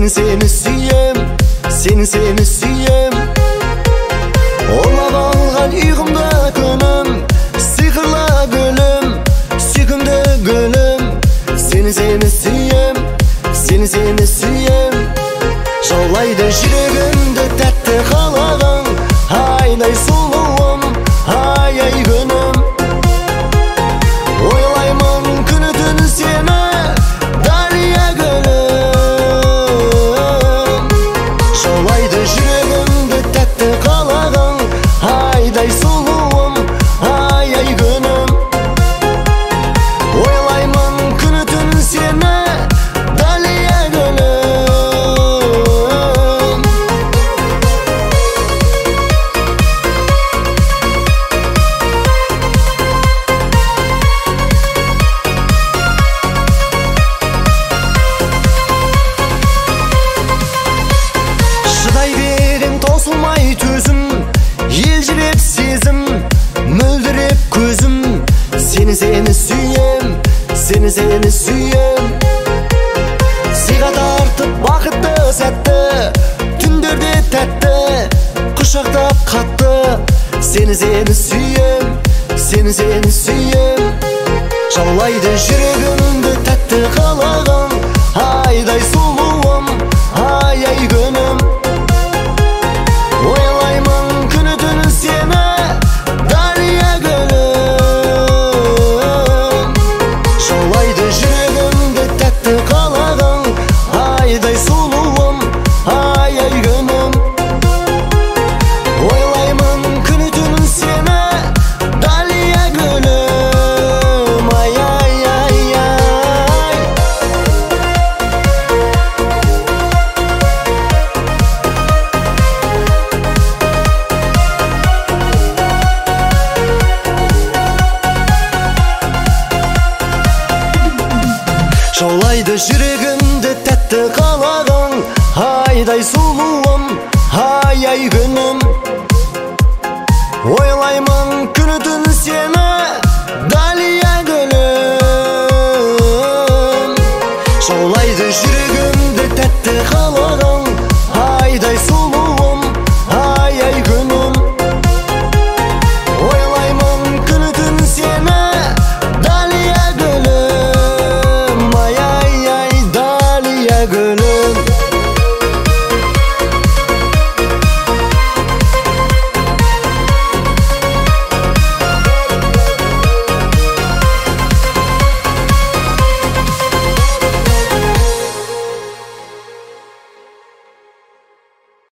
Seni suyem, seni suyem. Olab algan uyğumda könüm, sihirla gülüm, sükümde gülüm. Seni suyem, seni suyem. Жаулайды жүрегімді тәтті қалағың, айдай сұлуым, ай күнім. Ойлаймын күні түн сені, дария гүлім. Жаулайды жүрегімді тәтті қалағың, айдай сұлуым, ай күнім. Ойлаймын күні түн сені, дария гүлім. Шыдай берем таусылмай төзім, елжіреп сезім, мөлдіреп көзім. Сені сүйем, сені сүйем. Сыйға тартып бақытты сәтті, түндерде тәтті, құшақтап қатты. Сені сүйем, сені сүйем. Жаулайды жүрегімді тәтті қалағың, айдай сұлуым, ай күнім. Ойлаймын күні түн сені, дария гүлім. Жаулайды жүрегімді тәтті қалағың, айдай сұлуым, ай күнім. Ойлаймын күні түн сені, дария гүлім. Ай. Жаулайды жүрегімді тәтті қалағың, айдай сұлуым, ай күнім.